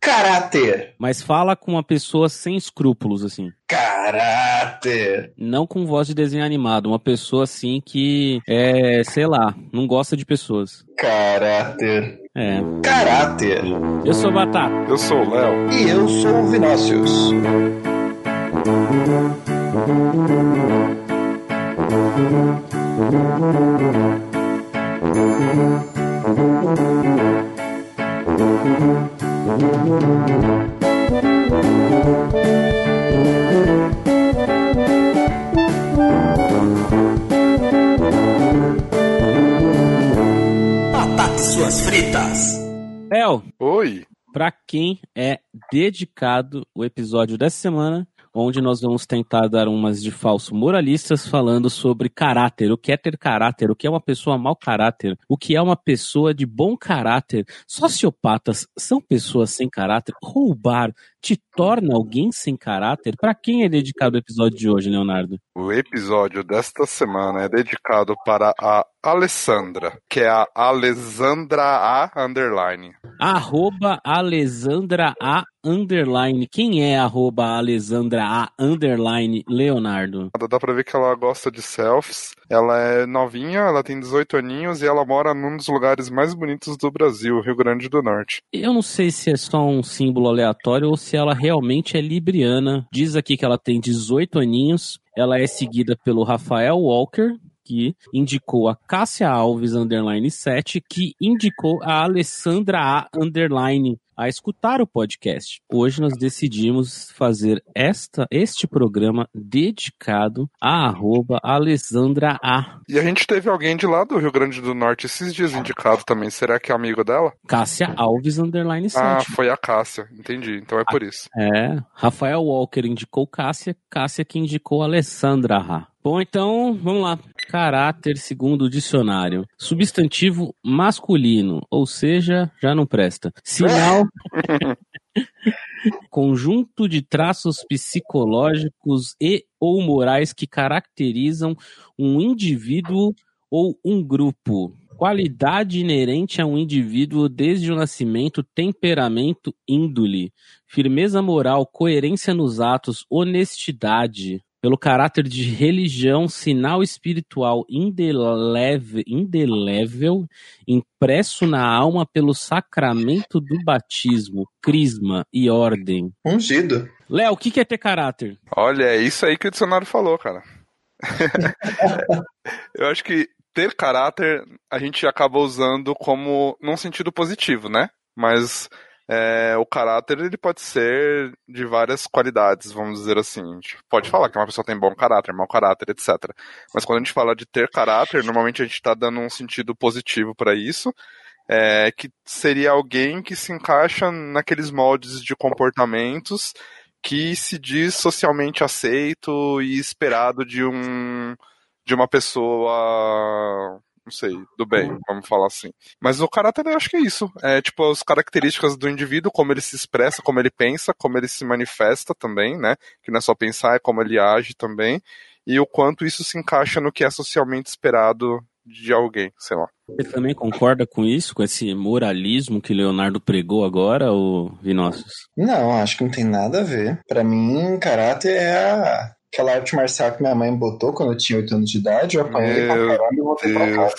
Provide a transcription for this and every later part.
Caráter. Mas fala com uma pessoa sem escrúpulos, assim. Caráter. Não com voz de desenho animado. Uma pessoa, assim, que sei lá, não gosta de pessoas. Caráter. É. Caráter. Eu sou o Batata. Eu sou o Léo. E eu sou o Vinícius. Batata e suas fritas. Léo, Oi. pra quem é dedicado o episódio dessa semana, onde nós vamos tentar dar umas de falso moralistas falando sobre caráter, o que é ter caráter, o que é uma pessoa mau caráter, o que é uma pessoa de bom caráter. Sociopatas são pessoas sem caráter? Roubar te torna alguém sem caráter? Pra quem é dedicado o episódio de hoje, Leonardo? O episódio desta semana é dedicado para a Alessandra, que é a Alessandra A _. @Alessandra A _. Quem é @Alessandra A _, Leonardo? Dá pra ver que ela gosta de selfies. Ela é novinha, ela tem 18 aninhos e ela mora num dos lugares mais bonitos do Brasil, Rio Grande do Norte. Eu não sei se é só um símbolo aleatório ou se ela realmente é libriana. Diz aqui que ela tem 18 aninhos. Ela é seguida pelo Rafael Walker, que indicou a Cássia Alves _7, que indicou a Alessandra A _ a escutar o podcast. Hoje nós decidimos fazer este programa dedicado a @Alessandra A. E a gente teve alguém de lá do Rio Grande do Norte esses dias indicado também. Será que é amigo dela? Cássia Alves _7. Ah, foi a Cássia. Entendi. Então é por isso. Rafael Walker indicou Cássia que indicou Alessandra A. Bom, então, vamos lá. Caráter, segundo o dicionário. Substantivo masculino, ou seja, já não presta. Sinal... Conjunto de traços psicológicos e ou morais que caracterizam um indivíduo ou um grupo. Qualidade inerente a um indivíduo desde o nascimento, temperamento, índole, firmeza moral, coerência nos atos, honestidade. Pelo caráter de religião, sinal espiritual indelével, impresso na alma pelo sacramento do batismo, crisma e ordem. Ungido. Léo, o que é ter caráter? Olha, é isso aí que o dicionário falou, cara. Eu acho que ter caráter a gente acaba usando como num sentido positivo, né? Mas o caráter ele pode ser de várias qualidades, vamos dizer assim. A gente pode falar que uma pessoa tem bom caráter, mau caráter, etc. Mas quando a gente fala de ter caráter, normalmente a gente está dando um sentido positivo para isso, que seria alguém que se encaixa naqueles moldes de comportamentos que se diz socialmente aceito e esperado de uma pessoa, não sei, do bem, vamos falar assim. Mas o caráter eu acho que é isso. É tipo as características do indivíduo, como ele se expressa, como ele pensa, como ele se manifesta também, né? Que não é só pensar, é como ele age também. E o quanto isso se encaixa no que é socialmente esperado de alguém, sei lá. Você também concorda com isso, com esse moralismo que Leonardo pregou agora, ou Vinícius? Não, acho que não tem nada a ver. Pra mim, caráter é aquela arte marcial que minha mãe botou quando eu tinha 8 anos de idade. Eu apanhei pra caramba e voltei pra casa.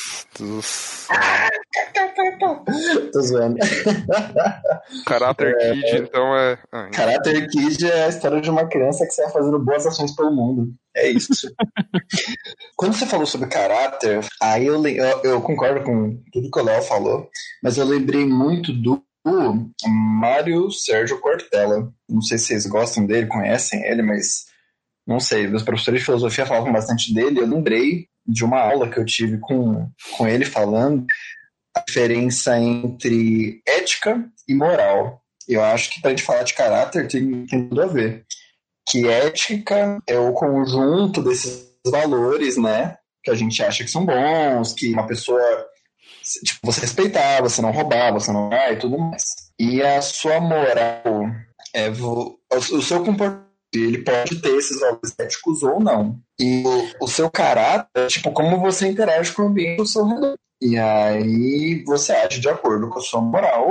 Tô zoando. Karate Kid, então é... Karate Kid é a história de uma criança que sai fazendo boas ações pelo mundo. É isso. Quando você falou sobre caráter, aí eu concordo com tudo que o Léo falou, mas eu lembrei muito do Mário Sérgio Cortella. Não sei se vocês gostam dele, conhecem ele, mas não sei, meus professores de filosofia falavam bastante dele. Eu lembrei de uma aula que eu tive com ele falando a diferença entre ética e moral. Eu acho que pra gente falar de caráter tem tudo a ver. Que ética é o conjunto desses valores, né? Que a gente acha que são bons, que uma pessoa, tipo, você respeitar, você não roubar, você não e tudo mais. E a sua moral é o seu comportamento. Ele pode ter esses valores éticos ou não. E o seu caráter é tipo como você interage com o ambiente ao seu redor. E aí você age de acordo com a sua moral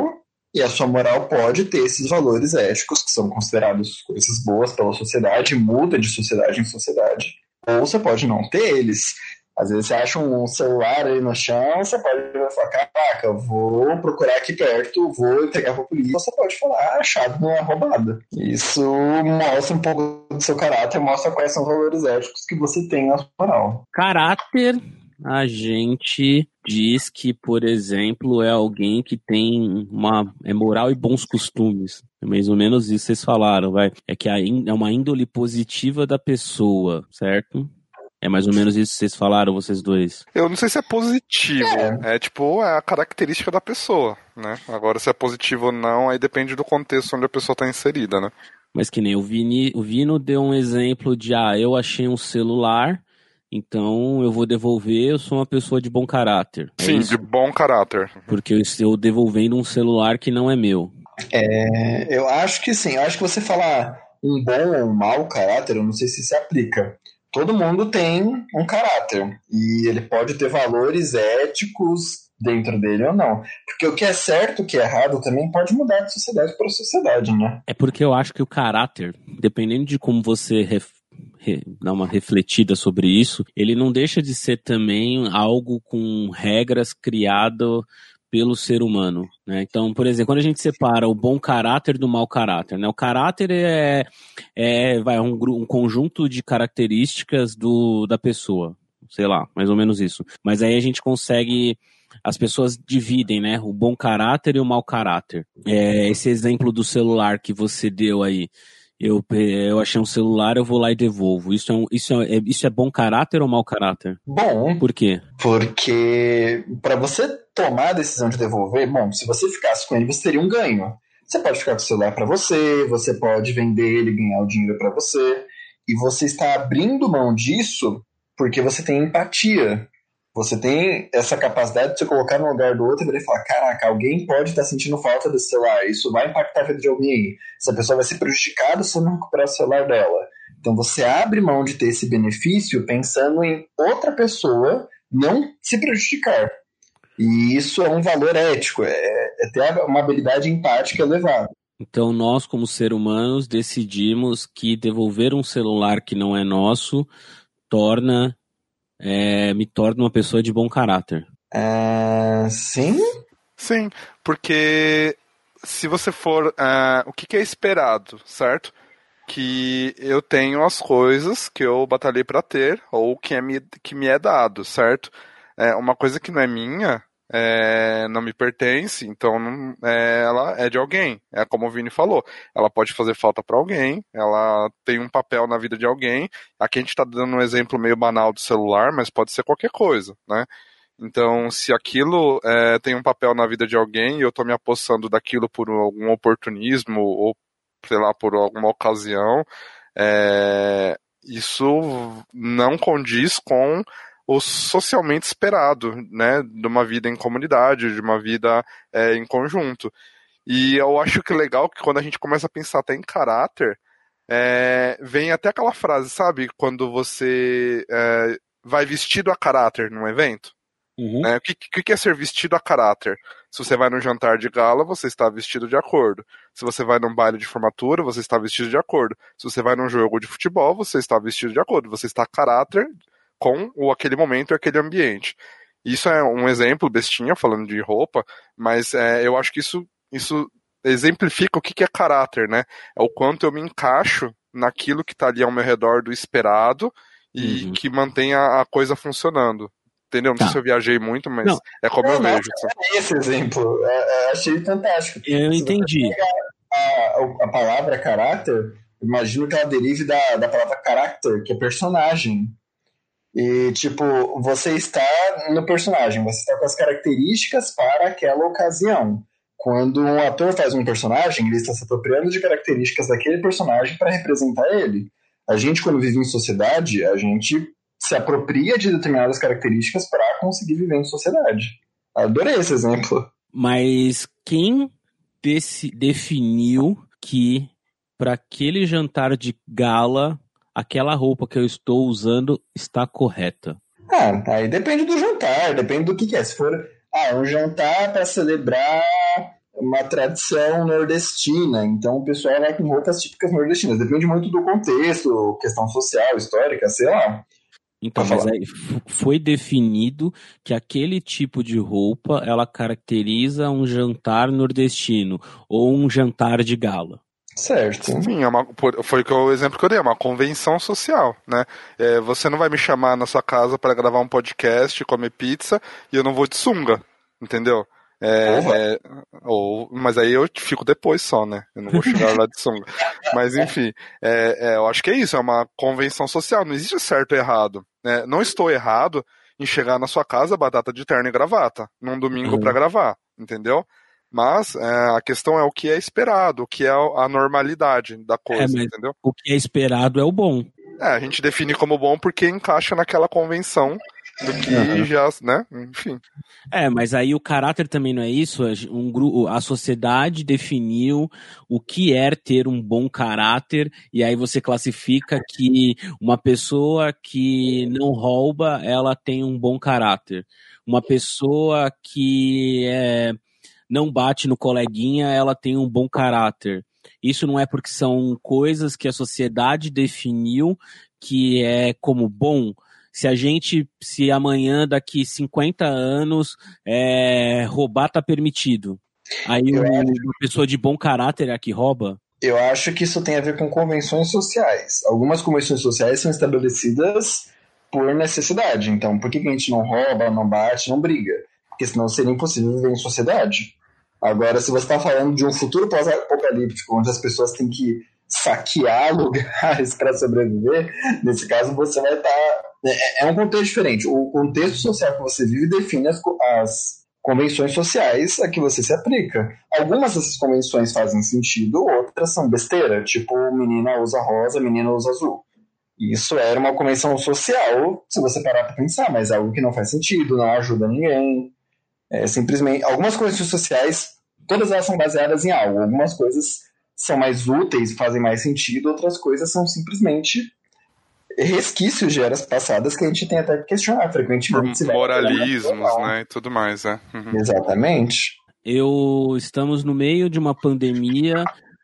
E a sua moral pode ter esses valores éticos que são considerados coisas boas pela sociedade, muda de sociedade em sociedade. Ou você pode não ter eles. Às vezes você acha um celular aí no chão, você pode falar, caraca, eu vou procurar aqui perto, vou entregar pra polícia. Você pode falar, a chave não é roubada. Isso mostra um pouco do seu caráter, mostra quais são os valores éticos que você tem na sua moral. Caráter, a gente diz que, por exemplo, é alguém que tem é moral e bons costumes. É mais ou menos isso que vocês falaram, vai. É que é uma índole positiva da pessoa, certo? É mais ou menos isso que vocês falaram, vocês dois. Eu não sei se é positivo. É a característica da pessoa, né? Agora, se é positivo ou não, aí depende do contexto onde a pessoa está inserida, né? Mas que nem o Vino deu um exemplo de, eu achei um celular, então eu vou devolver, eu sou uma pessoa de bom caráter. Sim, de bom caráter. Porque eu estou devolvendo um celular que não é meu. Eu acho que sim. Eu acho que você falar um bom ou um mau caráter, eu não sei se aplica. Todo mundo tem um caráter e ele pode ter valores éticos dentro dele ou não. Porque o que é certo, o que é errado também pode mudar de sociedade para sociedade, né? É porque eu acho que o caráter, dependendo de como você dar uma refletida sobre isso, ele não deixa de ser também algo com regras criado pelo ser humano, né? Então, por exemplo, quando a gente separa o bom caráter do mau caráter, né? O caráter é um conjunto de características da pessoa, sei lá, mais ou menos isso. Mas aí a gente consegue, as pessoas dividem, né? O bom caráter e o mau caráter. Esse exemplo do celular que você deu aí, eu achei um celular, eu vou lá e devolvo. Isso é bom caráter ou mau caráter? Bom. Por quê? Porque para você tomar a decisão de devolver, se você ficasse com ele, você teria um ganho. Você pode ficar com o celular para você pode vender ele e ganhar o dinheiro para você. E você está abrindo mão disso porque você tem empatia. Você tem essa capacidade de se colocar no lugar do outro e falar, caraca, alguém pode estar sentindo falta desse celular, isso vai impactar a vida de alguém. Essa pessoa vai ser prejudicada se eu não recuperar o celular dela. Então você abre mão de ter esse benefício pensando em outra pessoa não se prejudicar. E isso é um valor ético, é ter uma habilidade empática elevada. Então nós, como seres humanos, decidimos que devolver um celular que não é nosso me torna uma pessoa de bom caráter. Sim? Sim, porque se você for... o que é esperado, certo? Que eu tenho as coisas que eu batalhei para ter, ou que me é dado, certo? Uma coisa que não é minha, não me pertence, então ela é de alguém. É como o Vini falou, ela pode fazer falta para alguém, ela tem um papel na vida de alguém. Aqui a gente está dando um exemplo meio banal do celular, mas pode ser qualquer coisa, né? Então, se aquilo tem um papel na vida de alguém e eu estou me apossando daquilo por algum oportunismo ou, sei lá, por alguma ocasião, isso não condiz com o socialmente esperado, né, de uma vida em comunidade, de uma vida em conjunto. E eu acho que é legal que quando a gente começa a pensar até em caráter, vem até aquela frase, sabe, quando você vai vestido a caráter num evento. Uhum. O que é ser vestido a caráter? Se você vai num jantar de gala, você está vestido de acordo. Se você vai num baile de formatura, você está vestido de acordo. Se você vai num jogo de futebol, você está vestido de acordo. Você está a caráter com aquele momento e aquele ambiente. Isso é um exemplo bestinha, falando de roupa, mas eu acho que isso exemplifica o que é caráter, né? É o quanto eu me encaixo naquilo que está ali ao meu redor do esperado e que mantém a coisa funcionando. Entendeu? Não sei se eu viajei muito, mas é como eu vejo. Esse exemplo, achei fantástico. Eu entendi. A palavra caráter, imagino que ela derive da palavra character, que é personagem. E, tipo, você está no personagem, você está com as características para aquela ocasião. Quando um ator faz um personagem, ele está se apropriando de características daquele personagem para representar ele. A gente, quando vive em sociedade, a gente se apropria de determinadas características para conseguir viver em sociedade. Adorei esse exemplo. Mas quem definiu que para aquele jantar de gala, aquela roupa que eu estou usando está correta? Aí depende do jantar, depende do que é. Se for um jantar para celebrar uma tradição nordestina, então o pessoal vai com roupas típicas nordestinas. Depende muito do contexto, questão social, histórica, sei lá. Então, mas aí foi definido que aquele tipo de roupa, ela caracteriza um jantar nordestino ou um jantar de gala. Certo. Sim, foi o exemplo que eu dei, é uma convenção social, né? Você não vai me chamar na sua casa para gravar um podcast, comer pizza, e eu não vou de sunga, entendeu? Mas aí eu fico depois só, né? Eu não vou chegar lá de sunga. Mas enfim, eu acho que é isso, é uma convenção social, não existe certo e errado, né? Não estou errado em chegar na sua casa batata de terno e gravata, num domingo para gravar, entendeu? Mas a questão é o que é esperado, o que é a normalidade da coisa, entendeu? O que é esperado é o bom. A gente define como bom porque encaixa naquela convenção do que já, né? Enfim. Mas aí o caráter também não é isso. A sociedade definiu o que é ter um bom caráter, e aí você classifica que uma pessoa que não rouba, ela tem um bom caráter. Uma pessoa que não bate no coleguinha, ela tem um bom caráter. Isso não é porque são coisas que a sociedade definiu que é como bom. Se amanhã, daqui 50 anos, roubar tá permitido, aí uma pessoa de bom caráter é a que rouba? Eu acho que isso tem a ver com convenções sociais. Algumas convenções sociais são estabelecidas por necessidade. Então, por que a gente não rouba, não bate, não briga? Porque senão seria impossível viver em sociedade. Agora, se você está falando de um futuro pós-apocalíptico, onde as pessoas têm que saquear lugares para sobreviver, nesse caso você vai estar... É um contexto diferente. O contexto social que você vive define as convenções sociais a que você se aplica. Algumas dessas convenções fazem sentido, outras são besteira, tipo menina usa rosa, menina usa azul. Isso era uma convenção social, se você parar para pensar, mas é algo que não faz sentido, não ajuda ninguém. Simplesmente, algumas convenções sociais, todas elas são baseadas em algo. Algumas coisas são mais úteis, fazem mais sentido, outras coisas são simplesmente resquícios de eras passadas que a gente tem até que questionar frequentemente. Moralismos, né, e tudo mais, Exatamente. Estamos no meio de uma pandemia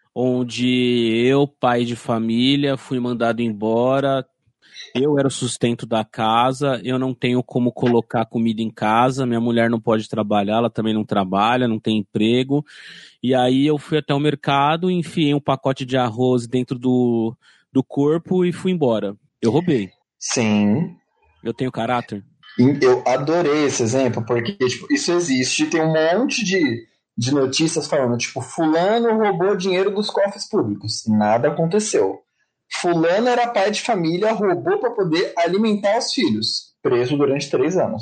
onde eu, pai de família, fui mandado embora. Eu era o sustento da casa, eu não tenho como colocar comida em casa, minha mulher não pode trabalhar, ela também não trabalha, não tem emprego. E aí eu fui até o mercado, enfiei um pacote de arroz dentro do corpo e fui embora. Eu roubei. Sim. Eu tenho caráter. Eu adorei esse exemplo, porque isso existe, tem um monte de notícias falando, fulano roubou dinheiro dos cofres públicos. Nada aconteceu. Fulano era pai de família, roubou para poder alimentar os filhos, preso durante 3 anos.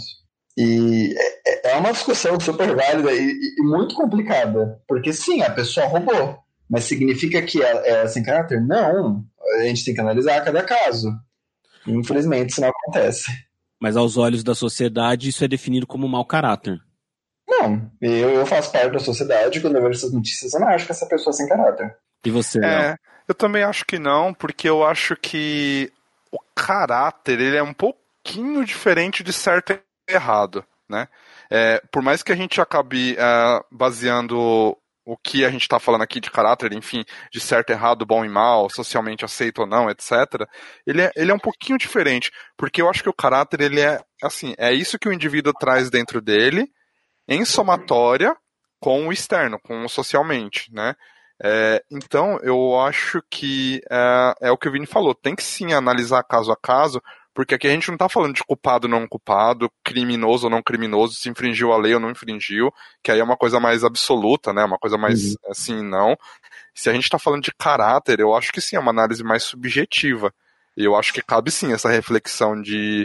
E é uma discussão super válida e muito complicada, porque sim, a pessoa roubou, mas significa que ela é sem caráter? Não, a gente tem que analisar cada caso. E, infelizmente, isso não acontece. Mas aos olhos da sociedade, isso é definido como mau caráter. Não, eu faço parte da sociedade, quando eu vejo essas notícias, eu não acho que essa pessoa é sem caráter. E você, Léo? Eu também acho que não, porque eu acho que o caráter, ele é um pouquinho diferente de certo e errado, né? Por mais que a gente acabe baseando o que a gente está falando aqui de caráter, enfim, de certo e errado, bom e mal, socialmente aceito ou não, etc., ele é um pouquinho diferente, porque eu acho que o caráter, ele é isso que o indivíduo traz dentro dele, em somatória com o externo, com o socialmente, né? Então, eu acho que é o que o Vini falou, tem que sim analisar caso a caso, porque aqui a gente não está falando de culpado ou não culpado, criminoso ou não criminoso, se infringiu a lei ou não infringiu, que aí é uma coisa mais absoluta, né? Uma coisa mais assim, não. Se a gente está falando de caráter, eu acho que sim, é uma análise mais subjetiva. E eu acho que cabe sim essa reflexão de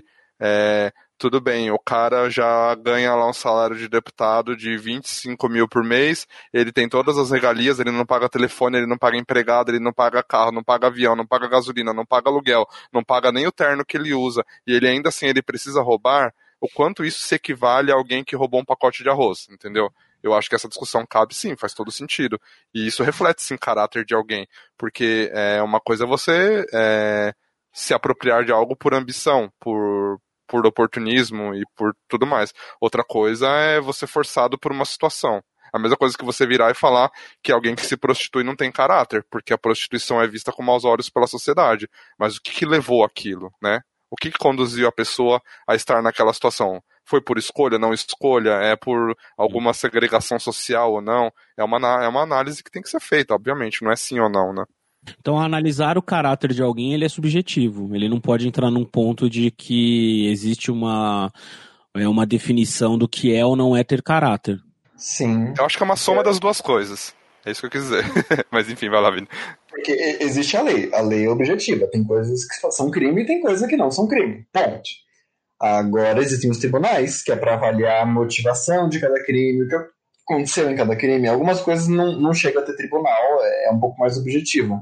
tudo bem, o cara já ganha lá um salário de deputado de 25 mil por mês, ele tem todas as regalias, ele não paga telefone, ele não paga empregado, ele não paga carro, não paga avião, não paga gasolina, não paga aluguel, não paga nem o terno que ele usa, e ele ainda assim ele precisa roubar, o quanto isso se equivale a alguém que roubou um pacote de arroz, entendeu? Eu acho que essa discussão cabe sim, faz todo sentido. E isso reflete sim caráter de alguém, porque uma coisa é você se apropriar de algo por ambição, por oportunismo e por tudo mais. Outra coisa é você forçado por uma situação. A mesma coisa que você virar e falar que alguém que se prostitui não tem caráter, porque a prostituição é vista com maus olhos pela sociedade. Mas o que levou aquilo, né? O que conduziu a pessoa a estar naquela situação? Foi por escolha, não escolha? É por alguma segregação social ou não? É uma análise que tem que ser feita, obviamente, não é sim ou não, né? Então, analisar o caráter de alguém, ele é subjetivo. Ele não pode entrar num ponto de que existe uma definição do que é ou não é ter caráter. Sim. Eu acho que é uma soma das duas coisas. É isso que eu quis dizer. Mas enfim, vai lá, Vini. Porque existe a lei. A lei é objetiva. Tem coisas que são crime e tem coisas que não são crime. Ponto. Agora existem os tribunais, que é para avaliar a motivação de cada crime, o que aconteceu em cada crime. Algumas coisas não chega a ter tribunal, é um pouco mais objetivo.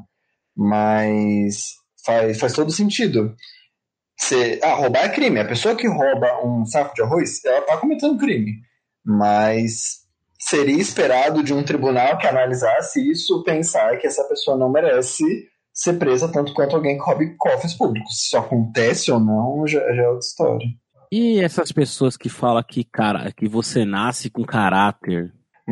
Mas faz todo sentido. Roubar é crime. A pessoa que rouba um saco de arroz, ela está cometendo crime. Mas seria esperado de um tribunal que analisasse isso pensar que essa pessoa não merece ser presa tanto quanto alguém que roube cofres públicos. Se isso acontece ou não, já é outra história. E essas pessoas que falam que você nasce com caráter,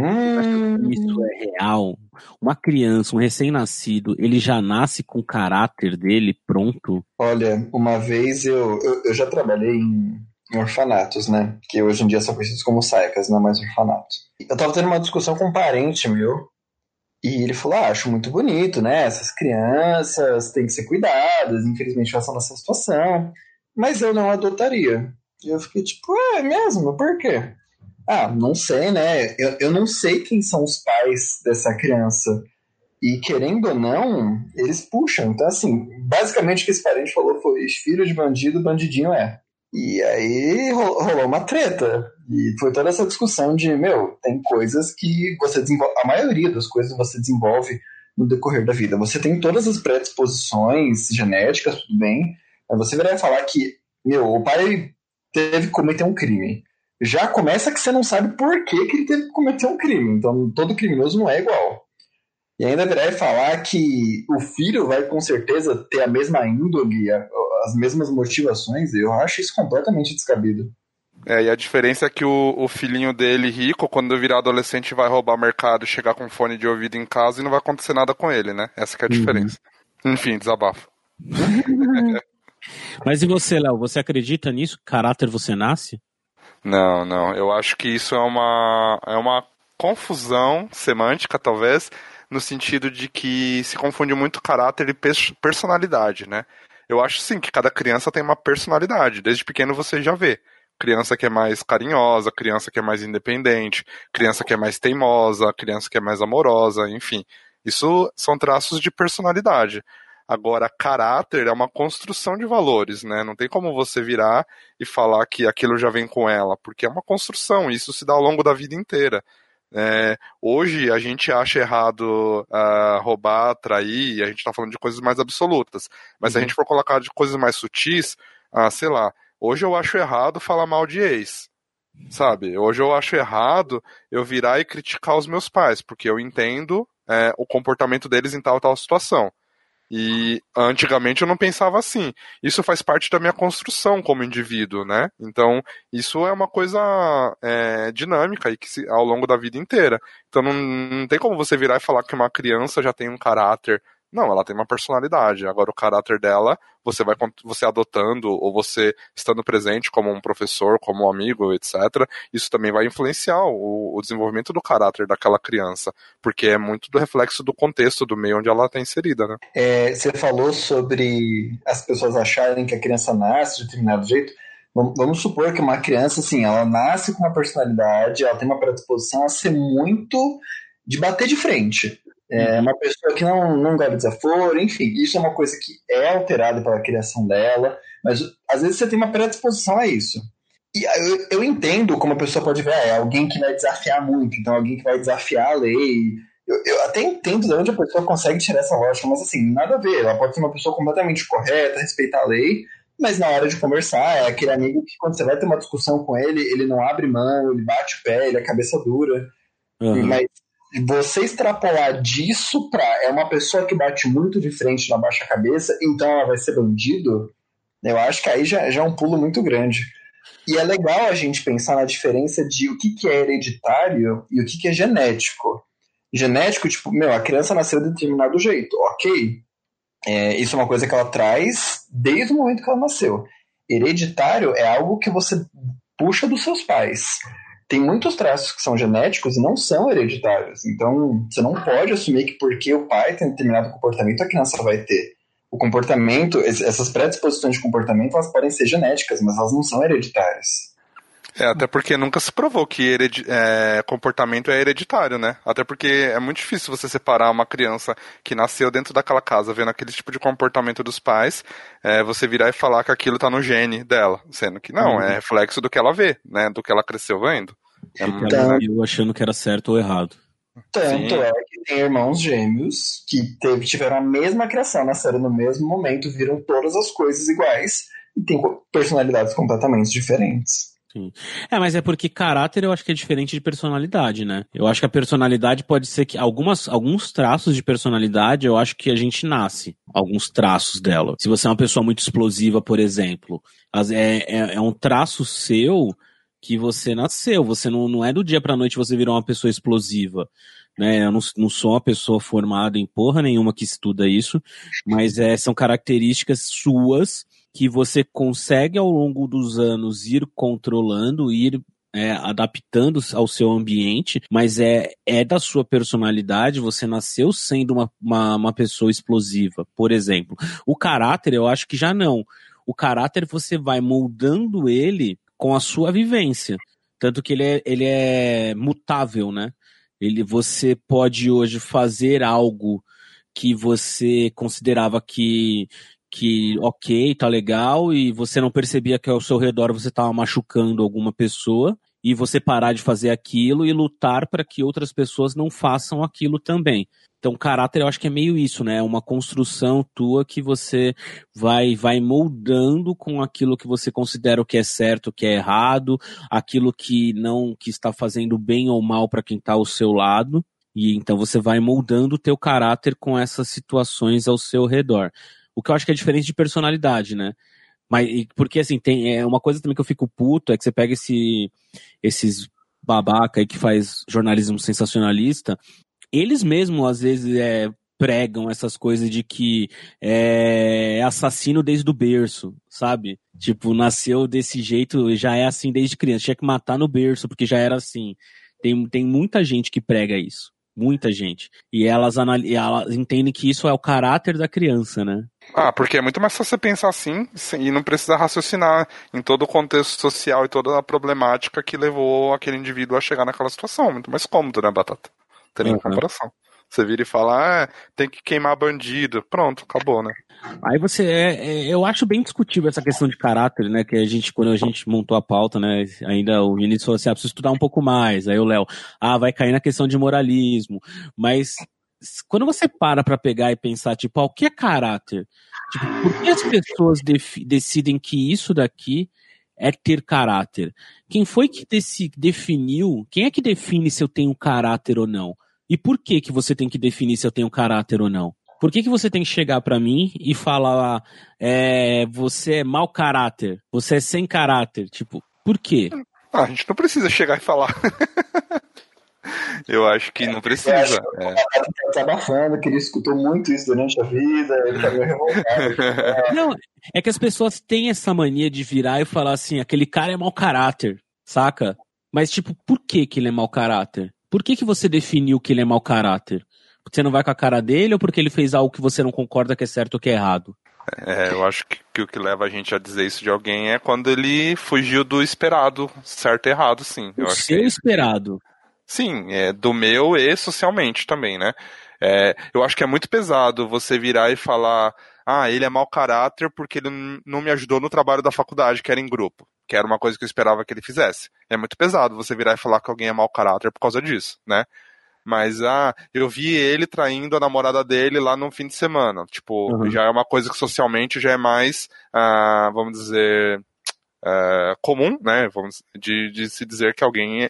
isso é real? Uma criança, um recém-nascido, ele já nasce com o caráter dele pronto? Olha, uma vez eu já trabalhei em orfanatos, né? Que hoje em dia são conhecidos como SAICAS, não é mais orfanatos. Eu tava tendo uma discussão com um parente meu, e ele falou, acho muito bonito, né? Essas crianças têm que ser cuidadas, infelizmente passam nessa situação, mas eu não adotaria. E eu fiquei tipo, é mesmo? Por quê? Não sei, né? Eu não sei quem são os pais dessa criança. E querendo ou não, eles puxam. Então, assim, basicamente o que esse parente falou foi: filho de bandido, bandidinho é. E aí rolou uma treta. E foi toda essa discussão de, tem coisas que você desenvolve, a maioria das coisas você desenvolve no decorrer da vida. Você tem todas as predisposições genéticas, tudo bem, mas você vai falar que, o pai teve que cometer um crime. Já começa que você não sabe por que ele teve que cometer um crime. Então, todo criminoso não é igual. E ainda virar e falar que o filho vai com certeza ter a mesma índole, as mesmas motivações, eu acho isso completamente descabido. E a diferença é que o filhinho dele, rico, quando virar adolescente, vai roubar mercado, chegar com fone de ouvido em casa e não vai acontecer nada com ele, né? Essa que é a diferença. Enfim, desabafo. Mas e você, Léo? Você acredita nisso? Caráter você nasce? Não. Eu acho que isso é uma confusão semântica, talvez, no sentido de que se confunde muito caráter e personalidade, né? Eu acho sim que cada criança tem uma personalidade. Desde pequeno você já vê. Criança que é mais carinhosa, criança que é mais independente, criança que é mais teimosa, criança que é mais amorosa, enfim. Isso são traços de personalidade. Agora, caráter é uma construção de valores, né? Não tem como você virar e falar que aquilo já vem com ela, porque é uma construção, e isso se dá ao longo da vida inteira. Hoje a gente acha errado roubar, trair, e a gente está falando de coisas mais absolutas. Mas se a gente for colocar de coisas mais sutis, sei lá, hoje eu acho errado falar mal de ex, sabe? Hoje eu acho errado eu virar e criticar os meus pais, porque eu entendo o comportamento deles em tal situação. E antigamente eu não pensava assim. Isso faz parte da minha construção como indivíduo, né? Então, isso é uma coisa dinâmica e que ao longo da vida inteira. Então, não tem como você virar e falar que uma criança já tem um caráter. Não, ela tem uma personalidade. Agora, o caráter dela, você adotando ou você estando presente como um professor, como um amigo, etc., isso também vai influenciar o desenvolvimento do caráter daquela criança, porque é muito do reflexo do contexto, do meio onde ela está inserida, né? Você falou sobre as pessoas acharem que a criança nasce de determinado jeito. Vamos supor que uma criança, assim, ela nasce com uma personalidade, ela tem uma predisposição a ser muito de bater de frente. Uma pessoa que não gosta de desaforo, enfim, isso é uma coisa que é alterada pela criação dela, mas às vezes você tem uma predisposição a isso. E eu entendo como a pessoa pode ver, alguém que vai desafiar muito, então alguém que vai desafiar a lei. Eu até entendo de onde a pessoa consegue tirar essa lógica, mas assim, nada a ver. Ela pode ser uma pessoa completamente correta, respeitar a lei, mas na hora de conversar, é aquele amigo que quando você vai ter uma discussão com ele, ele não abre mão, ele bate o pé, ele é cabeça dura. Mas você extrapolar disso pra uma pessoa que bate muito de frente na baixa cabeça, então ela vai ser bandido, eu acho que aí já é um pulo muito grande. E é legal a gente pensar na diferença de o que é hereditário e o que é genético. Genético, tipo, a criança nasceu de determinado jeito, ok. Isso é uma coisa que ela traz desde o momento que ela nasceu. Hereditário é algo que você puxa dos seus pais. Tem muitos traços que são genéticos e não são hereditários. Então, você não pode assumir que porque o pai tem determinado comportamento, a criança vai ter. O comportamento, essas predisposições de comportamento, elas podem ser genéticas, mas elas não são hereditárias. Até porque nunca se provou que comportamento é hereditário, né? Até porque é muito difícil você separar uma criança que nasceu dentro daquela casa, vendo aquele tipo de comportamento dos pais, você virar e falar que aquilo tá no gene dela, sendo que não, é reflexo do que ela vê, né? Do que ela cresceu vendo. Ela viu achando que era certo ou errado. Tanto é que tem irmãos gêmeos que tiveram a mesma criação, nasceram no mesmo momento, viram todas as coisas iguais e têm personalidades completamente diferentes. Sim. Mas é porque caráter eu acho que é diferente de personalidade, né? Eu acho que a personalidade pode ser que alguns traços de personalidade eu acho que a gente nasce, alguns traços dela. Se você é uma pessoa muito explosiva, por exemplo, é um traço seu que você nasceu, você não é do dia pra noite você virar uma pessoa explosiva, né? Eu não sou uma pessoa formada em porra nenhuma que estuda isso, mas são características suas que você consegue ao longo dos anos ir controlando, ir adaptando ao seu ambiente, mas é da sua personalidade, você nasceu sendo uma pessoa explosiva, por exemplo. O caráter eu acho que já não. O caráter você vai moldando ele com a sua vivência. Tanto que ele é mutável, né? Você pode hoje fazer algo que você considerava que ok, tá legal, e você não percebia que ao seu redor você estava machucando alguma pessoa, e você parar de fazer aquilo e lutar para que outras pessoas não façam aquilo também. Então, caráter eu acho que é meio isso, né? É uma construção tua que você vai moldando com aquilo que você considera o que é certo, o que é errado, aquilo que está fazendo bem ou mal para quem está ao seu lado, e então você vai moldando o teu caráter com essas situações ao seu redor. O que eu acho que é diferente de personalidade, né? Porque, assim, tem uma coisa também que eu fico puto, é que você pega esses babaca aí que faz jornalismo sensacionalista, eles mesmos, às vezes, pregam essas coisas de que é assassino desde o berço, sabe? Tipo, nasceu desse jeito, já é assim desde criança, tinha que matar no berço, porque já era assim. Tem muita gente que prega isso. Muita gente. E elas entendem que isso é o caráter da criança, né? Porque é muito mais fácil você pensar assim e não precisa raciocinar em todo o contexto social e toda a problemática que levou aquele indivíduo a chegar naquela situação. Muito mais cômodo, né, Batata? Tem nem comparação. Você vira e fala, tem que queimar bandido. Pronto, acabou, né? Aí eu acho bem discutível essa questão de caráter, né, que quando a gente montou a pauta, né, ainda o Vinícius falou assim, preciso estudar um pouco mais, aí o Léo, vai cair na questão de moralismo, mas quando você para pra pegar e pensar, tipo, o que é caráter? Tipo, por que as pessoas decidem que isso daqui é ter caráter? Quem foi que definiu, quem é que define se eu tenho caráter ou não? E por que você tem que definir se eu tenho caráter ou não? Por que você tem que chegar pra mim e falar você é mau caráter, você é sem caráter? Tipo, por quê? A gente não precisa chegar e falar. Eu acho que não precisa. Ele tá desabafando, que ele escutou muito isso durante a vida, ele tá meio revoltado. Não, é que as pessoas têm essa mania de virar e falar assim, aquele cara é mau caráter, saca? Mas tipo, por que ele é mau caráter? Por que você definiu que ele é mau caráter? Porque você não vai com a cara dele ou porque ele fez algo que você não concorda que é certo ou que é errado? Eu acho que o que leva a gente a dizer isso de alguém é quando ele fugiu do esperado, certo e errado, sim. O seu esperado. Sim, do meu e socialmente também, né? Eu acho que é muito pesado você virar e falar, ele é mau caráter porque ele não me ajudou no trabalho da faculdade, que era em grupo, que era uma coisa que eu esperava que ele fizesse. É muito pesado você virar e falar que alguém é mau caráter por causa disso, né? Mas, eu vi ele traindo a namorada dele lá no fim de semana. Tipo, já é uma coisa que socialmente já é mais, vamos dizer, comum, né? De se dizer que alguém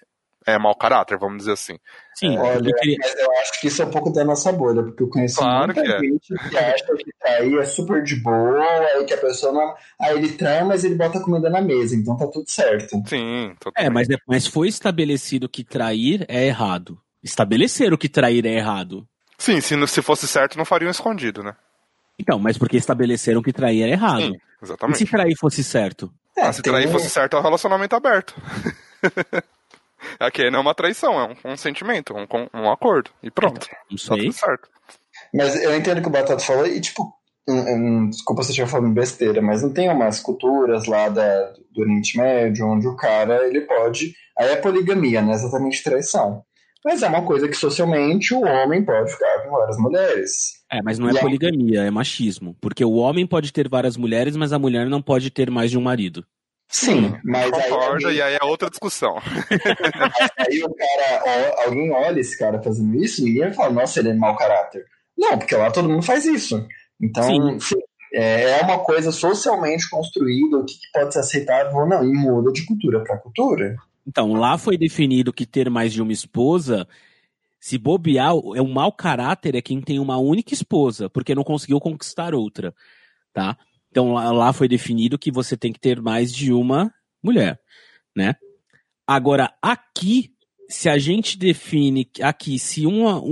é mau caráter, vamos dizer assim. Sim, Olha, mas eu acho que isso é um pouco da nossa bolha, porque eu conheço Claro muita que é. gente que acha que trair é super de boa, aí que a pessoa não. Aí ele trai, mas ele bota a comida na mesa, então tá tudo certo. Sim, totalmente. Mas foi estabelecido que trair é errado. Estabeleceram que trair é errado. Sim, se fosse certo, não fariam escondido, né? Então, mas porque estabeleceram que trair era errado. Sim, E exatamente. se trair fosse certo? Se trair fosse certo, é um relacionamento aberto. Aqui não é uma traição, é um consentimento, um acordo. E pronto. Isso Tá aí. tudo certo. Mas eu entendo o que o Batata falou, e tipo, desculpa se eu estiver falando besteira, mas não tem umas culturas lá do Oriente Médio onde o cara, ele pode. Aí é poligamia, não é exatamente traição. Mas é uma coisa que socialmente o homem pode ficar com várias mulheres. Mas não é poligamia, é machismo. Porque o homem pode ter várias mulheres, mas a mulher não pode ter mais de um marido. Sim, mas concordo, e aí é outra discussão. Aí o cara, alguém olha esse cara fazendo isso e ninguém fala, nossa, ele é mau caráter. Não, porque lá todo mundo faz isso. Então, sim, é uma coisa socialmente construída, o que pode ser aceitável ou não, e muda de cultura para cultura. Então, lá foi definido que ter mais de uma esposa, se bobear, é um mau caráter é quem tem uma única esposa, porque não conseguiu conquistar outra, tá? Então, lá foi definido que você tem que ter mais de uma mulher, né? Agora, aqui, se a gente define aqui, se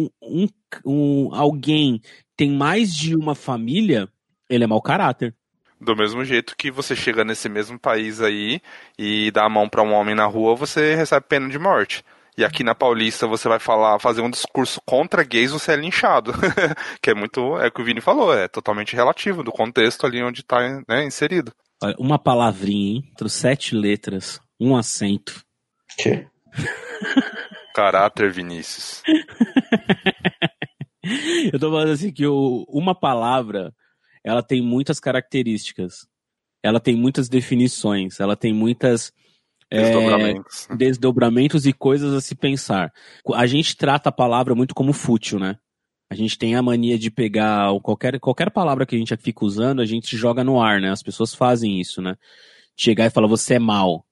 alguém tem mais de uma família, ele é mau caráter. Do mesmo jeito que você chega nesse mesmo país aí e dá a mão pra um homem na rua, você recebe pena de morte. E aqui na Paulista você vai fazer um discurso contra gays, você é linchado. Que é o que o Vini falou, é totalmente relativo do contexto ali onde tá, né, inserido. Uma palavrinha, hein? 7 letras, um acento. Que? Caráter, Vinícius. Eu tô falando assim que uma palavra, ela tem muitas características, ela tem muitas definições, ela tem muitas desdobramentos e coisas a se pensar. A gente trata a palavra muito como fútil, né? A gente tem a mania de pegar qualquer palavra que a gente fica usando, a gente joga no ar, né? As pessoas fazem isso, né? Chegar e falar, você é mal,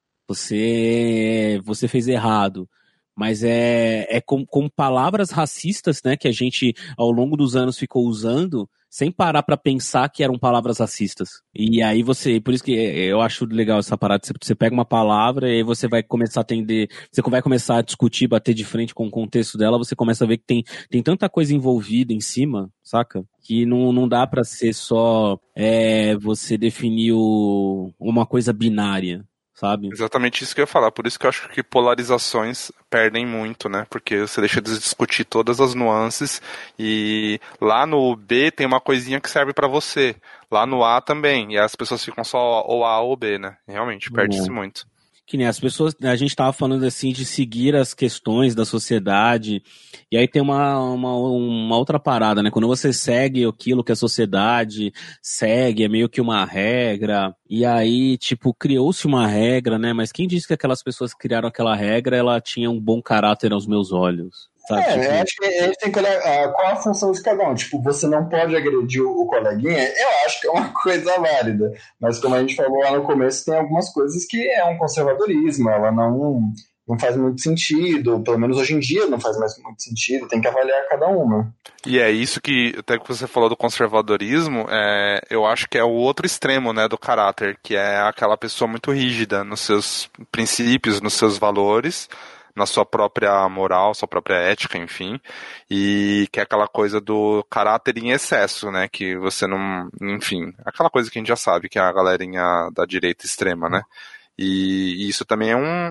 você fez errado. Mas é com palavras racistas, né, que a gente ao longo dos anos ficou usando, sem parar pra pensar que eram palavras racistas. E aí por isso que eu acho legal essa parada, você pega uma palavra e aí você vai começar a atender, você vai começar a discutir, bater de frente com o contexto dela, você começa a ver que tem tanta coisa envolvida em cima, saca? Que não dá pra ser só você definir uma coisa binária. Sabe? Exatamente isso que eu ia falar, por isso que eu acho que polarizações perdem muito, né? Porque você deixa de discutir todas as nuances e lá no B tem uma coisinha que serve pra você, lá no A também, e as pessoas ficam só ou A ou B, né? Realmente, perde-se muito. Que nem as pessoas, a gente tava falando assim de seguir as questões da sociedade, e aí tem uma outra parada, né? Quando você segue aquilo que a sociedade segue, é meio que uma regra, e aí, tipo, criou-se uma regra, né? Mas quem disse que aquelas pessoas que criaram aquela regra, ela tinha um bom caráter aos meus olhos? Sabe, eu acho que a gente tem que olhar qual a função de cada um. Tipo, você não pode agredir o coleguinha, eu acho que é uma coisa válida. Mas como a gente falou lá no começo, tem algumas coisas que é um conservadorismo, ela não faz muito sentido, pelo menos hoje em dia não faz mais muito sentido, tem que avaliar cada uma. E é isso que, até que você falou do conservadorismo, eu acho que é o outro extremo, né, do caráter, que é aquela pessoa muito rígida nos seus princípios, nos seus valores, na sua própria moral, sua própria ética, enfim, e que é aquela coisa do caráter em excesso, né, que você não, enfim, aquela coisa que a gente já sabe, que é a galerinha da direita extrema, né, e isso também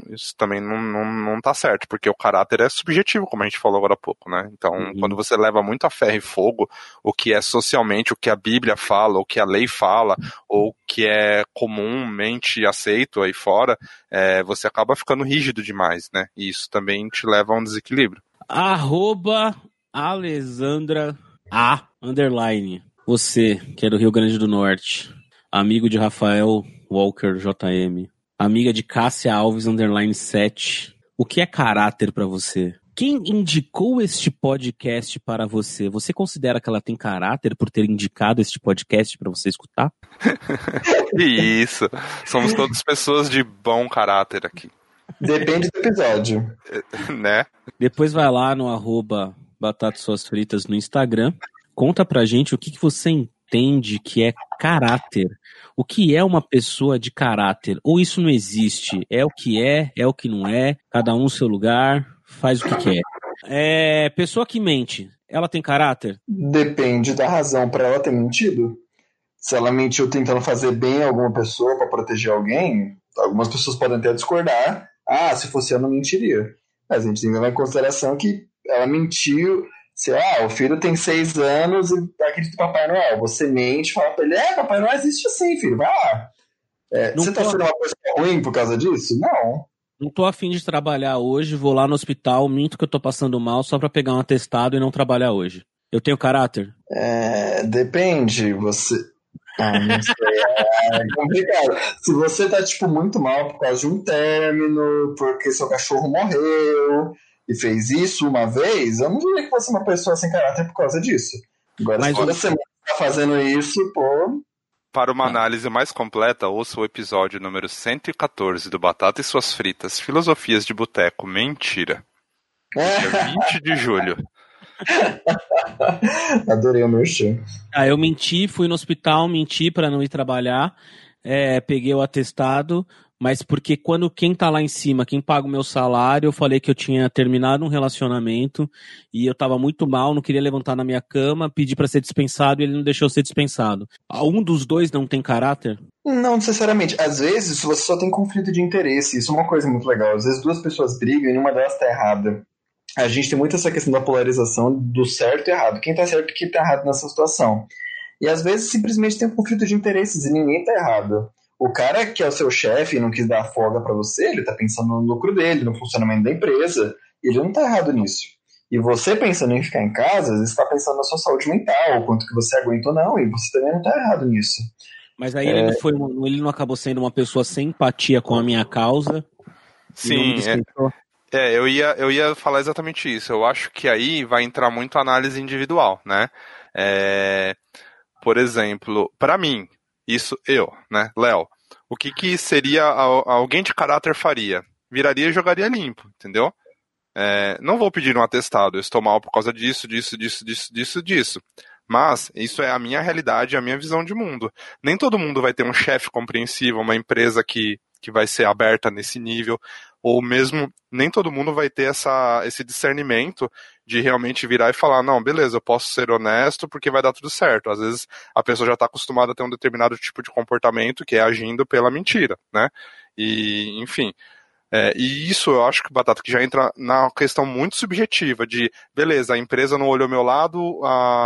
não tá certo, porque o caráter é subjetivo, como a gente falou agora há pouco, né, então quando você leva muito a ferro e fogo, o que é socialmente, o que a Bíblia fala, o que a lei fala, ou o que é comumente aceito aí fora, você acaba ficando rígido demais, né, e isso também te leva a um desequilíbrio. @Alessandra A_ você, que é do Rio Grande do Norte, amigo de Rafael Walker JM, amiga de Cássia Alves _7. O que é caráter pra você? Quem indicou este podcast para você? Você considera que ela tem caráter por ter indicado este podcast para você escutar? Isso. Somos todas pessoas de bom caráter aqui. Depende do episódio. Né? Depois vai lá no @Batatas Suas Fritas no Instagram. Conta pra gente o que você entende que é caráter. O que é uma pessoa de caráter? Ou isso não existe? É o que não é, cada um no seu lugar, faz o que quer. Pessoa que mente, ela tem caráter? Depende da razão para ela ter mentido. Se ela mentiu tentando fazer bem a alguma pessoa para proteger alguém, algumas pessoas podem até discordar. Ah, se fosse eu, não mentiria. Mas a gente tem que levar em consideração que ela mentiu. Se, o filho tem 6 anos e acredita em Papai Noel. Você mente e fala pra ele, Papai Noel existe sim, filho, vai lá. Você tá sendo uma pessoa ruim por causa disso? Não. Não tô afim de trabalhar hoje, vou lá no hospital, minto que eu tô passando mal só pra pegar um atestado e não trabalhar hoje. Eu tenho caráter? Depende, você... não sei, é complicado. Se você tá, muito mal por causa de um término, porque seu cachorro morreu e fez isso uma vez, eu não diria que você é uma pessoa sem caráter por causa disso. Agora, se toda semana tá fazendo isso, pô... Para uma análise mais completa, ouça o episódio número 114 do Batata e Suas Fritas, Filosofias de Boteco, Mentira. Dia 20 de julho. Adorei o merchan. Eu menti, fui no hospital, menti pra não ir trabalhar, peguei o atestado, mas porque quando quem tá lá em cima, quem paga o meu salário, eu falei que eu tinha terminado um relacionamento e eu tava muito mal, não queria levantar na minha cama, pedi pra ser dispensado e ele não deixou ser dispensado. Um dos dois não tem caráter? Não necessariamente. Às vezes você só tem conflito de interesse, isso é uma coisa muito legal. Às vezes duas pessoas brigam e uma delas tá errada. A gente tem muito essa questão da polarização do certo e errado. Quem tá certo e quem tá errado nessa situação. E às vezes simplesmente tem um conflito de interesses e ninguém tá errado. O cara que é o seu chefe e não quis dar folga pra você, ele tá pensando no lucro dele, no funcionamento da empresa. Ele não tá errado nisso. E você pensando em ficar em casa, às vezes tá pensando na sua saúde mental, o quanto que você aguenta ou não, e você também não tá errado nisso. Mas aí ele não acabou sendo uma pessoa sem empatia com a minha causa? Sim, eu ia falar exatamente isso. Eu acho que aí vai entrar muito a análise individual, né? Por exemplo, pra mim, né, Léo, o que seria alguém de caráter faria? Viraria e jogaria limpo, entendeu? Não vou pedir um atestado, eu estou mal por causa disso. Mas isso é a minha realidade, a minha visão de mundo. Nem todo mundo vai ter um chefe compreensivo, uma empresa que vai ser aberta nesse nível, ou mesmo nem todo mundo vai ter esse discernimento de realmente virar e falar, não, beleza, eu posso ser honesto porque vai dar tudo certo. Às vezes a pessoa já está acostumada a ter um determinado tipo de comportamento que é agindo pela mentira, né? E, enfim... e isso eu acho que, Batata, que já entra na questão muito subjetiva de, beleza, a empresa não olhou meu lado,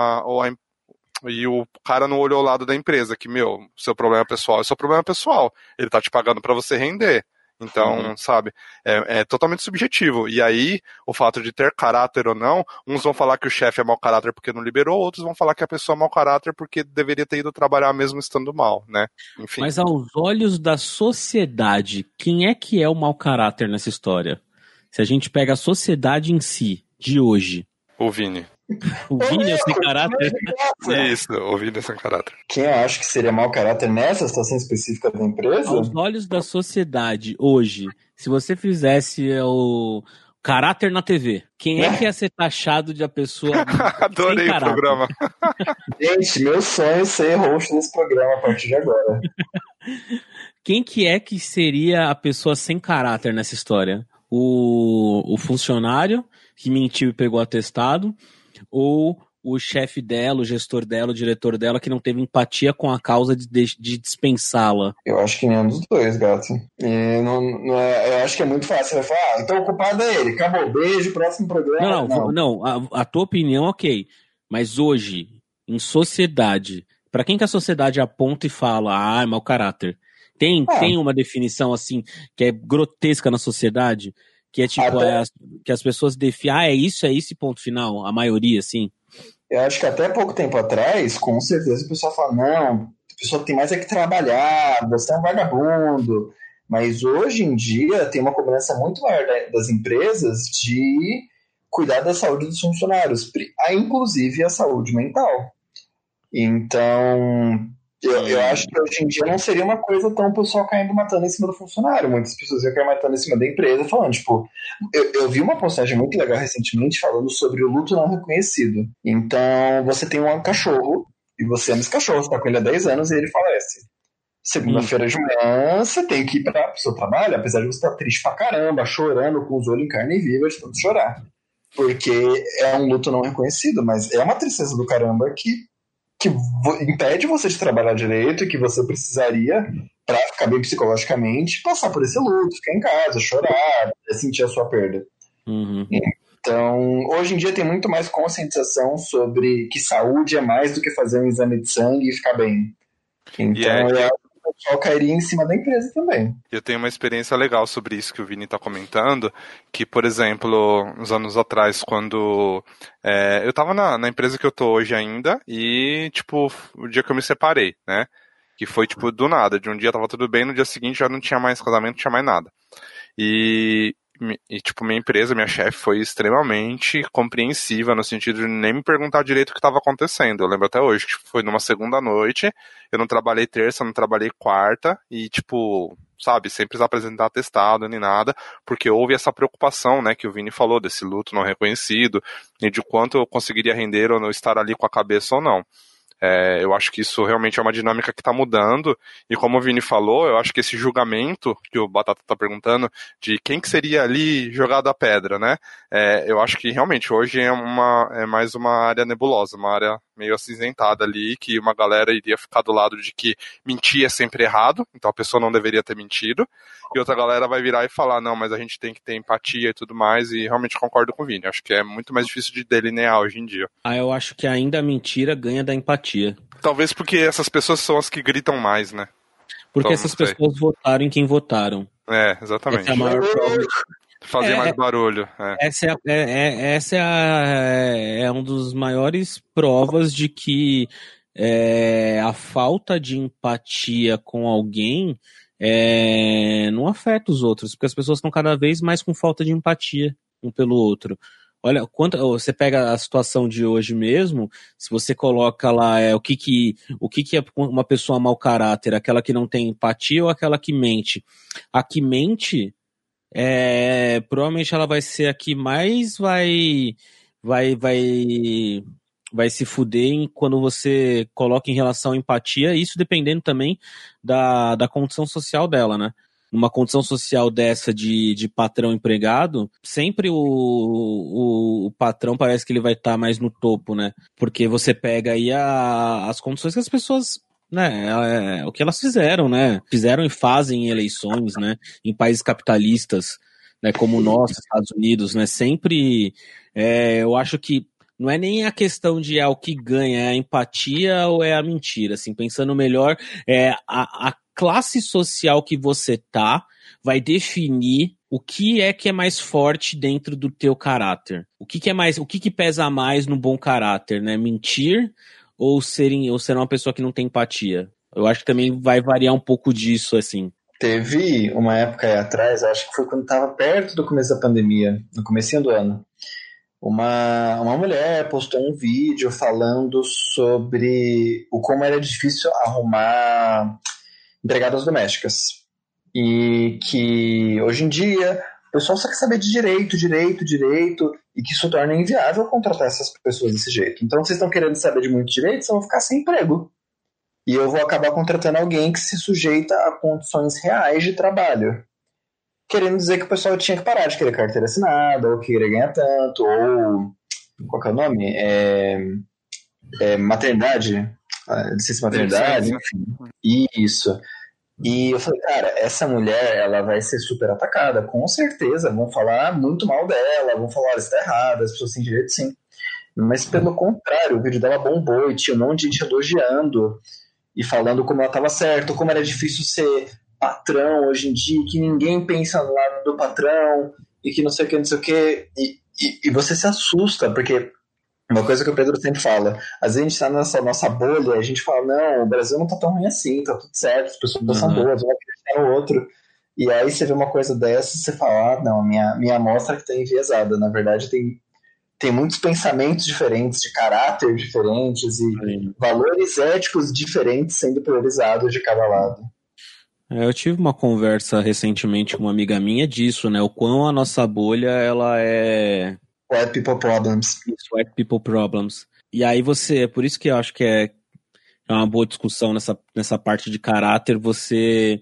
e o cara não olhou o lado da empresa, que, seu problema pessoal é seu problema pessoal, ele tá te pagando para você render. Então, sabe, é totalmente subjetivo. E aí, o fato de ter caráter ou não, uns vão falar que o chefe é mau caráter porque não liberou, outros vão falar que a pessoa é mau caráter porque deveria ter ido trabalhar mesmo estando mal, né? Enfim. Mas aos olhos da sociedade, quem é que é o mau caráter nessa história? Se a gente pega a sociedade em si, de hoje. O Vini. O Vini é sem caráter? Isso, o Vini é sem caráter. Quem eu acho que seria mau caráter nessa situação específica da empresa? Aos olhos da sociedade, hoje, se você fizesse o caráter na TV, quem é que ia ser taxado de a pessoa Adorei sem o programa. Gente, meu sonho é ser host desse programa a partir de agora. Quem que seria a pessoa sem caráter nessa história? O funcionário que mentiu e pegou atestado, ou o chefe dela, o gestor dela, o diretor dela, que não teve empatia com a causa de dispensá-la? Eu acho que nenhum dos dois, gato. Eu acho que é muito fácil. Você vai falar, então o culpado é ele. Acabou, beijo, próximo programa. Não, a tua opinião, ok. Mas hoje, em sociedade, pra quem que a sociedade aponta e fala, é mau caráter? Tem uma definição assim, que é grotesca na sociedade? Que é tipo, que as pessoas definem, é isso e ponto final, a maioria, assim. Eu acho que até pouco tempo atrás, com certeza, o pessoal fala, não, a pessoa tem mais que trabalhar, você é um vagabundo. Mas hoje em dia tem uma cobrança muito maior das empresas de cuidar da saúde dos funcionários, inclusive a saúde mental. Então, Eu acho que hoje em dia não seria uma coisa tão pessoal caindo matando em cima do funcionário. Muitas pessoas iam cair matando em cima da empresa, falando, tipo... Eu vi uma postagem muito legal recentemente falando sobre o luto não reconhecido. Então, você tem um cachorro, e você ama esse cachorro, você tá com ele há 10 anos, e ele falece. Segunda-feira de manhã, você tem que ir para o seu trabalho, apesar de você estar triste pra caramba, chorando com os olhos em carne viva, de tanto chorar. Porque é um luto não reconhecido, mas é uma tristeza do caramba que impede você de trabalhar direito e que você precisaria, para ficar bem psicologicamente, passar por esse luto, ficar em casa, chorar, sentir a sua perda. Uhum. Então, hoje em dia tem muito mais conscientização sobre que saúde é mais do que fazer um exame de sangue e ficar bem. Então, eu acho que o pessoal cairia em cima da empresa também. Eu tenho uma experiência legal sobre isso que o Vini está comentando, que, por exemplo, uns anos atrás, quando eu estava na empresa que eu tô hoje ainda, e, tipo, o dia que eu me separei, né? Que foi, tipo, do nada. De um dia tava tudo bem, no dia seguinte já não tinha mais casamento, não tinha mais nada. E tipo, minha empresa, minha chefe foi extremamente compreensiva no sentido de nem me perguntar direito o que estava acontecendo. Eu lembro até hoje que foi numa segunda noite, eu não trabalhei terça, não trabalhei quarta e, tipo, sabe, sem precisar apresentar atestado nem nada, porque houve essa preocupação, né, que o Vini falou, desse luto não reconhecido e de quanto eu conseguiria render ou não estar ali com a cabeça ou não. Eu acho que isso realmente é uma dinâmica que está mudando, e como o Vini falou, eu acho que esse julgamento que o Batata está perguntando, de quem que seria ali jogado a pedra, né? Eu acho que realmente hoje é mais uma área nebulosa, uma área meio acinzentada ali, que uma galera iria ficar do lado de que mentir é sempre errado, então a pessoa não deveria ter mentido, e outra galera vai virar e falar, não, mas a gente tem que ter empatia e tudo mais, e realmente concordo com o Vini, acho que é muito mais difícil de delinear hoje em dia. Eu acho que ainda a mentira ganha da empatia. Talvez porque essas pessoas são as que gritam mais, né? Porque essas pessoas votaram em quem votaram. Exatamente. Essa é a maior prova. Fazer mais barulho. Essa é um dos maiores provas de que a falta de empatia com alguém não afeta os outros, porque as pessoas estão cada vez mais com falta de empatia um pelo outro. Olha, você pega a situação de hoje mesmo, se você coloca lá o que é uma pessoa mau caráter, aquela que não tem empatia ou aquela que mente? A que mente, provavelmente ela vai ser a que mais vai se fuder quando você coloca em relação à empatia, isso dependendo também da condição social dela, né? Numa condição social dessa de patrão empregado, sempre o patrão parece que ele vai estar mais no topo, né? Porque você pega aí as condições que as pessoas, né? O que elas fizeram, né? Fizeram e fazem em eleições, né? Em países capitalistas, né? Como o nosso, Estados Unidos, né? Sempre, eu acho que não é nem a questão de o que ganha, é a empatia ou é a mentira, assim, pensando melhor, a classe social que você tá vai definir o que é mais forte dentro do teu caráter. O que pesa mais no bom caráter, né? Mentir ou ser uma pessoa que não tem empatia? Eu acho que também vai variar um pouco disso, assim. Teve uma época aí atrás, acho que foi quando estava perto do começo da pandemia, no comecinho do ano. Uma mulher postou um vídeo falando sobre como era difícil arrumar empregadas domésticas. E que hoje em dia o pessoal só quer saber de direito, e que isso torna inviável contratar essas pessoas desse jeito. Então vocês estão querendo saber de muito direito, vocês vão ficar sem emprego. E eu vou acabar contratando alguém que se sujeita a condições reais de trabalho. Querendo dizer que o pessoal tinha que parar de querer carteira assinada, ou querer ganhar tanto, ou... Qual que é o nome? Maternidade? Licença maternidade, enfim. Isso. E eu falei, cara, essa mulher, ela vai ser super atacada, com certeza. Vão falar muito mal dela, vão falar, olha, isso tá errado, as pessoas têm direito sim. Mas pelo contrário, o vídeo dela bombou e tinha um monte de gente elogiando e falando como ela tava certa, como era difícil ser patrão hoje em dia, que ninguém pensa no lado do patrão e que não sei o que, não sei o que. E você se assusta, porque uma coisa que o Pedro sempre fala, às vezes a gente tá nessa nossa bolha, a gente fala, não, o Brasil não tá tão ruim assim, tá tudo certo, as pessoas são boas, vão acreditar no outro. E aí você vê uma coisa dessa e você fala, não, minha amostra que tá enviesada, na verdade tem tem muitos pensamentos diferentes, de caráter diferentes e valores éticos diferentes sendo priorizados de cada lado. Eu tive uma conversa recentemente com uma amiga minha disso, né? O quão a nossa bolha, ela é... White people problems. White people problems. E aí por isso que eu acho que é uma boa discussão nessa parte de caráter, você...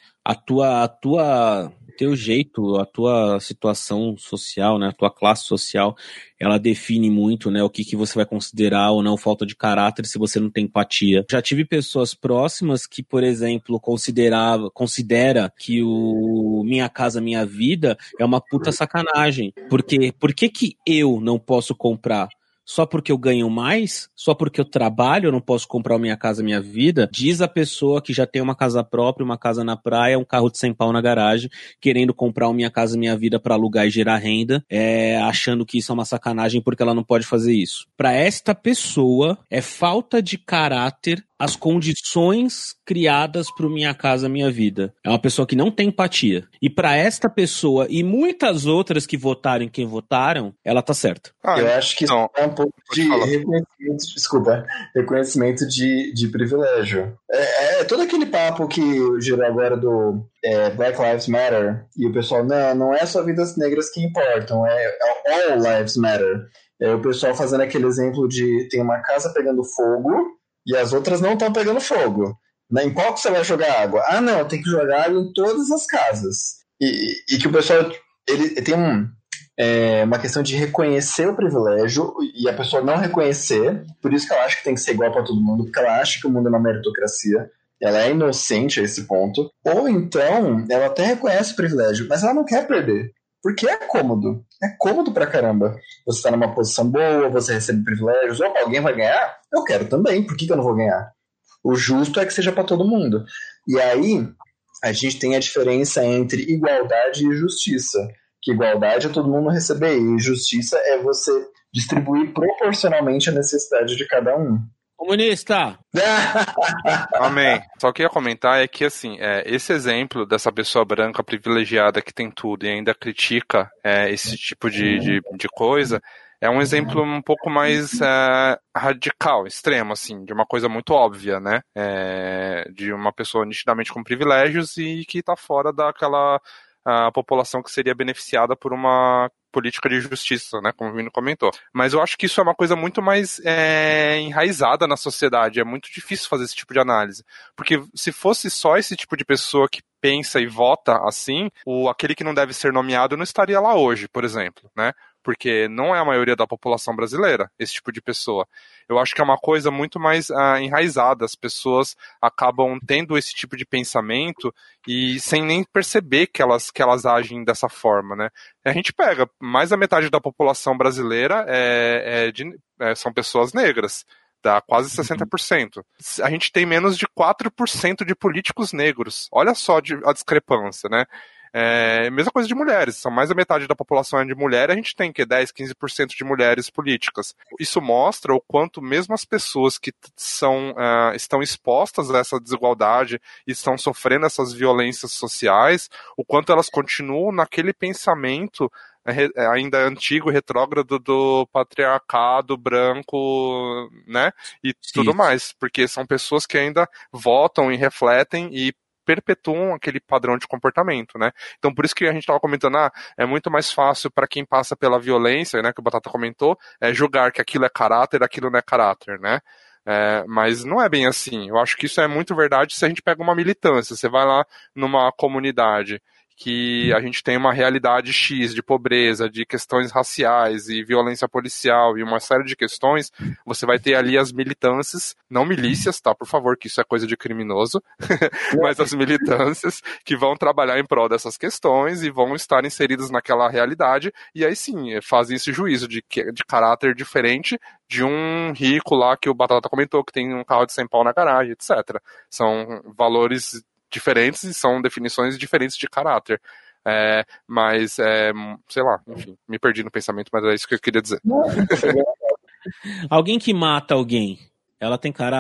Teu jeito, a tua situação social, né, a tua classe social, ela define muito, né, o que você vai considerar ou não falta de caráter se você não tem empatia. Já tive pessoas próximas que, por exemplo, considera que o Minha Casa Minha Vida é uma puta sacanagem. Porque por que eu não posso comprar? Só porque eu ganho mais? Só porque eu trabalho eu não posso comprar o Minha Casa Minha Vida? Diz a pessoa que já tem uma casa própria, uma casa na praia, um carro de 100 pau na garagem, querendo comprar o Minha Casa Minha Vida para alugar e gerar renda, achando que isso é uma sacanagem porque ela não pode fazer isso. Para esta pessoa, é falta de caráter as condições criadas para o Minha Casa Minha Vida. É uma pessoa que não tem empatia. E para esta pessoa e muitas outras que votaram quem votaram, ela tá certa. Eu acho que isso é um pouco de reconhecimento de privilégio. É todo aquele papo que gerou agora do Black Lives Matter, e o pessoal, não é só vidas negras que importam, é All Lives Matter. O pessoal fazendo aquele exemplo de tem uma casa pegando fogo e as outras não estão pegando fogo. Em qual que você vai jogar água? Ah, não, tem que jogar água em todas as casas. E que o pessoal ele tem uma questão de reconhecer o privilégio e a pessoa não reconhecer, por isso que ela acha que tem que ser igual para todo mundo, porque ela acha que o mundo é uma meritocracia, ela é inocente a esse ponto, ou então ela até reconhece o privilégio, mas ela não quer perder, porque é cômodo pra caramba. Você tá numa posição boa, você recebe privilégios, ou alguém vai ganhar? Eu quero também, por que eu não vou ganhar? O justo é que seja para todo mundo. E aí, a gente tem a diferença entre igualdade e justiça. Que igualdade é todo mundo receber, e justiça é você distribuir proporcionalmente a necessidade de cada um. Comunista! Amém. Só o que eu ia comentar é que, assim, esse exemplo dessa pessoa branca privilegiada que tem tudo e ainda critica esse tipo de coisa, é um exemplo um pouco mais radical, extremo, assim, de uma coisa muito óbvia, né? De uma pessoa nitidamente com privilégios e que tá fora daquela população que seria beneficiada por uma política de justiça, né, como o Vino comentou. Mas eu acho que isso é uma coisa muito mais enraizada na sociedade, é muito difícil fazer esse tipo de análise, porque se fosse só esse tipo de pessoa que pensa e vota assim, aquele que não deve ser nomeado não estaria lá hoje, por exemplo, né, porque não é a maioria da população brasileira, esse tipo de pessoa. Eu acho que é uma coisa muito mais enraizada, as pessoas acabam tendo esse tipo de pensamento e sem nem perceber que elas agem dessa forma, né. A gente pega, mais da metade da população brasileira são pessoas negras, dá quase 60%. A gente tem menos de 4% de políticos negros. Olha só a discrepância, né? Mesma coisa de mulheres, são mais da metade da população de mulher, a gente tem 10, 15% de mulheres políticas. Isso mostra o quanto mesmo as pessoas que estão expostas a essa desigualdade e estão sofrendo essas violências sociais, o quanto elas continuam naquele pensamento ainda antigo, retrógrado do patriarcado branco, né, e tudo mais, porque são pessoas que ainda votam e refletem e perpetuam aquele padrão de comportamento, né? Então por isso que a gente estava comentando, é muito mais fácil para quem passa pela violência, né, que o Batata comentou, julgar que aquilo é caráter, aquilo não é caráter, né? Mas não é bem assim. Eu acho que isso é muito verdade se a gente pega uma militância. Você vai lá numa comunidade que a gente tem uma realidade X de pobreza, de questões raciais e violência policial e uma série de questões, você vai ter ali as militâncias, não milícias, tá? Por favor, que isso é coisa de criminoso, mas as militâncias que vão trabalhar em prol dessas questões e vão estar inseridas naquela realidade e aí sim, fazem esse juízo de caráter diferente de um rico lá que o Batata comentou, que tem um carro de 100 pau na garagem, etc. São valores diferentes e são definições diferentes de caráter. Mas, sei lá, enfim, me perdi no pensamento, mas é isso que eu queria dizer. Alguém que mata alguém, ela tem caráter?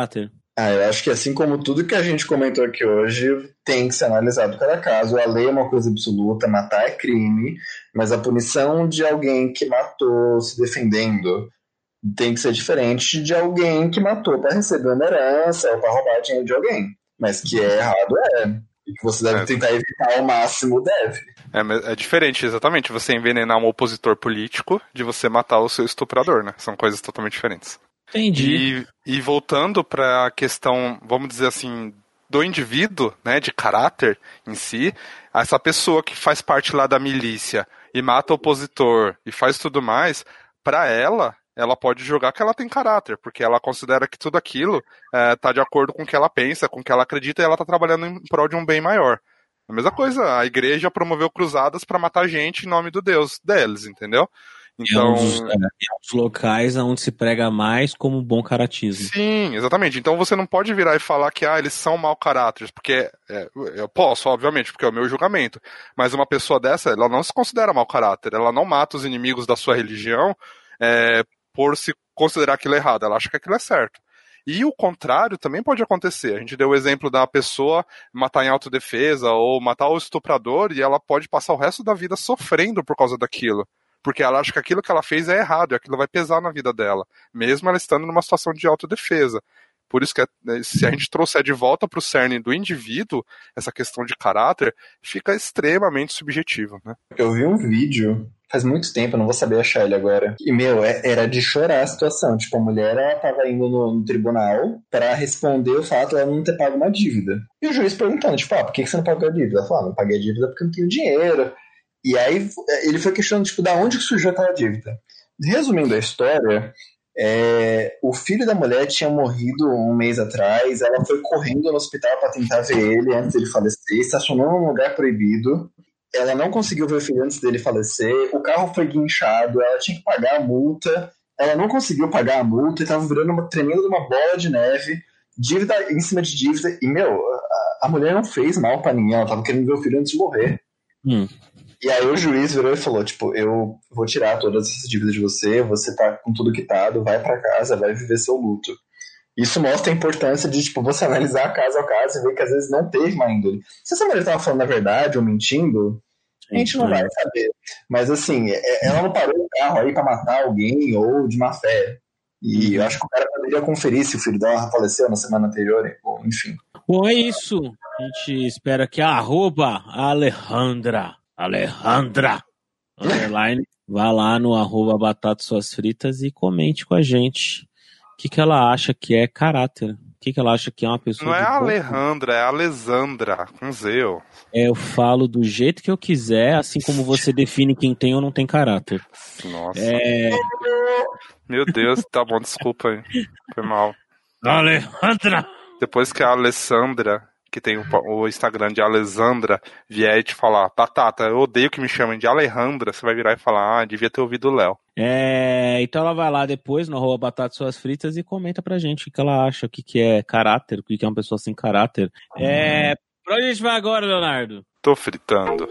Eu acho que assim como tudo que a gente comentou aqui hoje, tem que ser analisado cada caso. A lei é uma coisa absoluta, matar é crime, mas a punição de alguém que matou se defendendo tem que ser diferente de alguém que matou para receber uma herança ou para roubar dinheiro de alguém. Mas que é errado, E que você deve tentar evitar ao máximo, deve. É diferente, exatamente, você envenenar um opositor político de você matar o seu estuprador, né? São coisas totalmente diferentes. Entendi. E voltando para a questão, vamos dizer assim, do indivíduo, né, de caráter em si, essa pessoa que faz parte lá da milícia e mata o opositor e faz tudo mais, para ela pode julgar que ela tem caráter, porque ela considera que tudo aquilo tá de acordo com o que ela pensa, com o que ela acredita, e ela tá trabalhando em prol de um bem maior. A mesma coisa, a igreja promoveu cruzadas para matar gente em nome do Deus deles, entendeu? Então, é um dos locais onde se prega mais como bom caratismo. Sim, exatamente. Então você não pode virar e falar que eles são mau caráter, porque eu posso, obviamente, porque é o meu julgamento. Mas uma pessoa dessa, ela não se considera mau caráter, ela não mata os inimigos da sua religião por se considerar aquilo errado, ela acha que aquilo é certo. E o contrário também pode acontecer. A gente deu o exemplo da pessoa matar em autodefesa ou matar o estuprador e ela pode passar o resto da vida sofrendo por causa daquilo. Porque ela acha que aquilo que ela fez é errado e aquilo vai pesar na vida dela, mesmo ela estando numa situação de autodefesa. Por isso que se a gente trouxer de volta para o cerne do indivíduo, essa questão de caráter fica extremamente subjetiva, né? Eu vi um vídeo faz muito tempo, eu não vou saber achar ele agora. E, era de chorar a situação. Tipo, a mulher, ela tava indo no tribunal pra responder o fato de ela não ter pago uma dívida. E o juiz perguntando, tipo, por que você não pagou a dívida? Ela falou, não paguei a dívida porque eu não tenho dinheiro. E aí ele foi questionando, tipo, da onde que surgiu aquela dívida. Resumindo a história, o filho da mulher tinha morrido um mês atrás, ela foi correndo no hospital para tentar ver ele antes dele falecer, estacionou num lugar proibido, ela não conseguiu ver o filho antes dele falecer, o carro foi guinchado, ela tinha que pagar a multa, ela não conseguiu pagar a multa e estava virando tremendo uma bola de neve, dívida em cima de dívida, e, a mulher não fez mal para ninguém, ela estava querendo ver o filho antes de morrer. E aí o juiz virou e falou, tipo, eu vou tirar todas essas dívidas de você tá com tudo quitado, vai pra casa, vai viver seu luto. Isso mostra a importância de, tipo, você analisar caso a caso e ver que às vezes não teve má índole. Se essa mulher tava falando a verdade ou mentindo, a gente não vai saber. Mas assim, ela não parou o carro aí pra matar alguém ou de má fé. E eu acho que o cara poderia conferir se o filho dela faleceu na semana anterior, bom, enfim. Bom, é isso. A gente espera que a Alejandra underline, vá lá no @Batata Suas Fritas e comente com a gente o que ela acha que é caráter. O que ela acha que é uma pessoa. Não é Alejandra, é Alessandra, com Z. Eu falo do jeito que eu quiser, assim como você define quem tem ou não tem caráter. Nossa. Meu Deus, tá bom, desculpa aí. Foi mal. Alejandra! Depois que a Alessandra, que tem o Instagram de Alessandra, vier e te falar, Batata, eu odeio que me chamem de Alejandra, você vai virar e falar, devia ter ouvido o Léo. Então ela vai lá depois no @Batata Suas Fritas e comenta pra gente o que ela acha, o que é caráter, o que é uma pessoa sem caráter. Pra onde a gente vai agora, Leonardo? Tô fritando.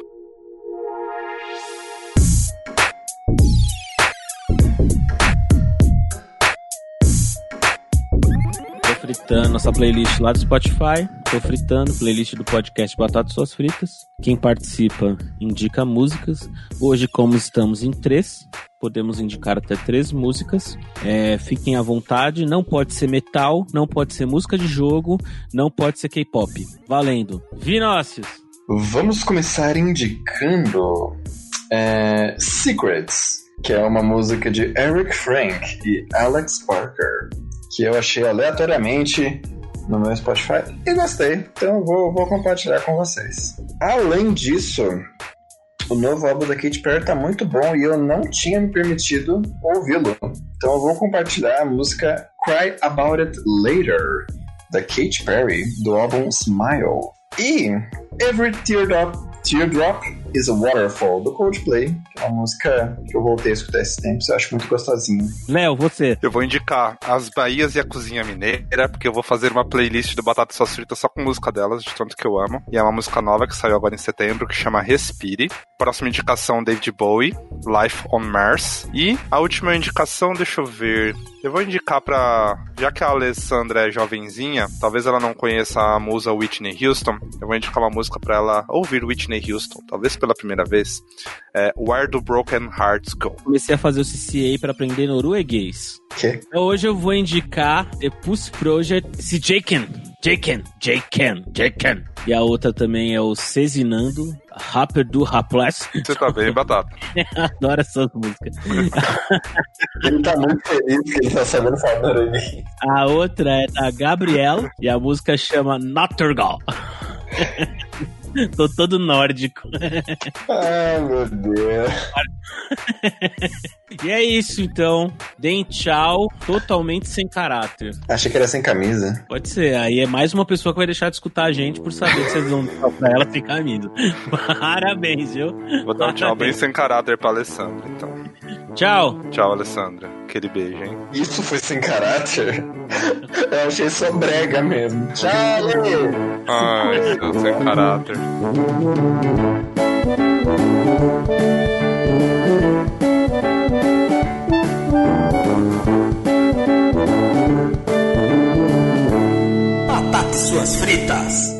Fritando, nossa playlist lá do Spotify. Tô fritando, playlist do podcast Batata Suas Fritas. Quem participa indica músicas. Hoje, como estamos em 3, podemos indicar até 3 músicas. Fiquem à vontade, não pode ser metal, não pode ser música de jogo, não pode ser K-pop. Valendo. Vinócios! Vamos começar indicando Secrets, que é uma música de Eric Frank e Alex Parker, que eu achei aleatoriamente no meu Spotify e gostei, então vou compartilhar com vocês. Além disso, o novo álbum da Katy Perry tá muito bom e eu não tinha me permitido ouvi-lo, então eu vou compartilhar a música Cry About It Later, da Katy Perry, do álbum Smile. E Every Teardrop is a Waterfall, do Coldplay, que é uma música que eu voltei a escutar esses tempos, eu acho muito gostosinha. Léo, você? Eu vou indicar As Bahias e a Cozinha Mineira, porque eu vou fazer uma playlist do Batata e Sauce Frita só com música delas, de tanto que eu amo. E é uma música nova que saiu agora em setembro, que chama Respire. Próxima indicação, David Bowie, Life on Mars. E a última indicação, deixa eu ver... Eu vou indicar já que a Alessandra é jovenzinha, talvez ela não conheça a musa Whitney Houston, eu vou indicar uma música pra ela ouvir Whitney Houston, talvez pela primeira vez. Where do Broken Hearts Go? Comecei a fazer o CCA pra aprender norueguês. Que? Hoje eu vou indicar The Pussy Project, Jaken. E a outra também é o Cezinando, Rapper do Rapless. Você tá bem, Batata? Adoro essas músicas. Ele tá muito feliz que ele tá sabendo falar norueguês. A outra é da Gabrielle e a música chama Nattergal. Tô todo nórdico. Ai, meu Deus. E é isso, então. Deem tchau, totalmente sem caráter. Achei que era sem camisa. Pode ser, aí é mais uma pessoa que vai deixar de escutar a gente por saber que vocês vão dar pra ela sem camisa. Parabéns, viu? Vou dar um tchau bem sem caráter pra Alessandra, então. Tchau. Tchau, Alessandra. Aquele beijo, hein? Isso foi sem caráter? Eu achei só brega mesmo. Tchau, Lê. Ai, seu sem caráter. Batata e suas fritas.